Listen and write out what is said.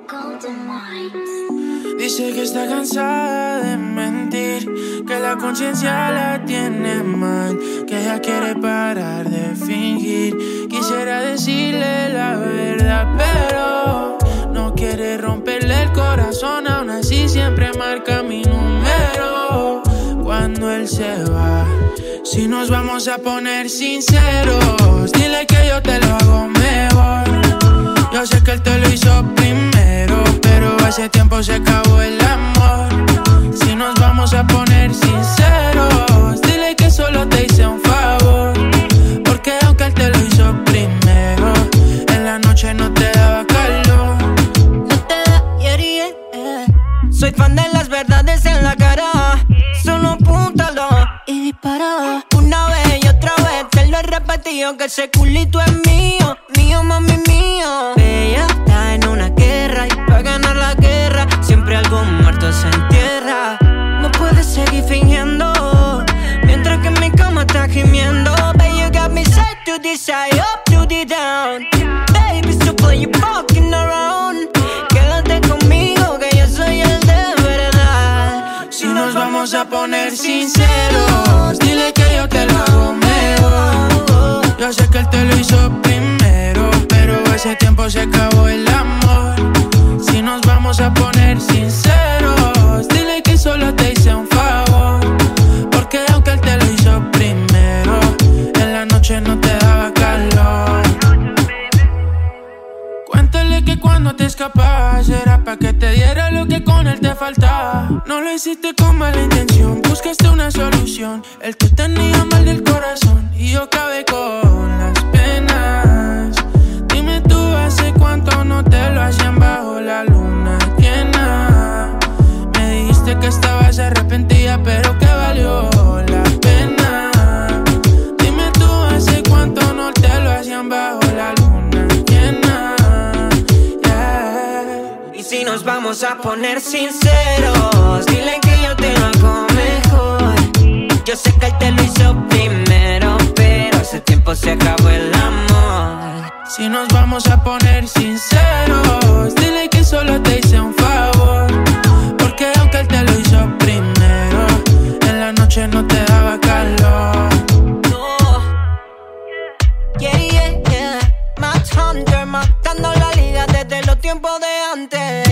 Dice que está cansada de mentir, que la conciencia la tiene mal, que ella quiere parar de fingir. Quisiera decirle la verdad, pero no quiere romperle el corazón. Aún así siempre marca mi número cuando él se va. Si nos vamos a poner sinceros, dile que yo te lo hago mejor. Yo sé que él te lo hizo primero, pero hace tiempo se acabó el amor. Si nos vamos a poner sinceros, dile que solo te hice un favor, porque aunque él te lo hizo primero, en la noche no te daba calor. No te da Soy fan de las verdades en la cara. Solo apúntalo y dispara. Una vez y otra vez te lo he repetido, que ese culito es mío, mío, mami, mío. Ella está en una guerra y para ganar la guerra siempre algún muerto se entierra. No puedes seguir fingiendo mientras que en mi cama está gimiendo. Baby, you got me side to the side, up to the down. Baby, stop playing fucking around. Quédate conmigo que yo soy el de verdad. Si nos vamos a poner sinceros, dile que yo te lo hago mejor. Yo sé que él te lo hizo primero, pero hace tiempo se acabó el amor. Si nos vamos a poner sinceros, dile que solo te hice un favor, porque aunque él te lo hizo primero, en la noche no te daba calor. Cuéntale que cuando te escapabas era pa' que te diera lo que con él te faltaba. No lo hiciste con mala intención, buscaste una solución. Él te tenía mal del corazón y yo acabé con las penas. Dime tú, ¿hace cuánto no te lo hacían bajo la luna llena? Me dijiste que estabas arrepentida, pero que valió la pena. Dime tú, ¿hace cuánto no te lo hacían bajo la luna llena? Y si nos vamos a poner sinceros, dile que yo te lo hago mejor. Yo sé que él te lo hizo primero, pero hace tiempo se acabó el amor. Si nos vamos a poner sinceros, dile que solo te hice un favor, porque aunque él te lo hizo primero, en la noche no te daba calor. No. Yeah, yeah, yeah. Match Hunter, matando la liga desde los tiempos de antes.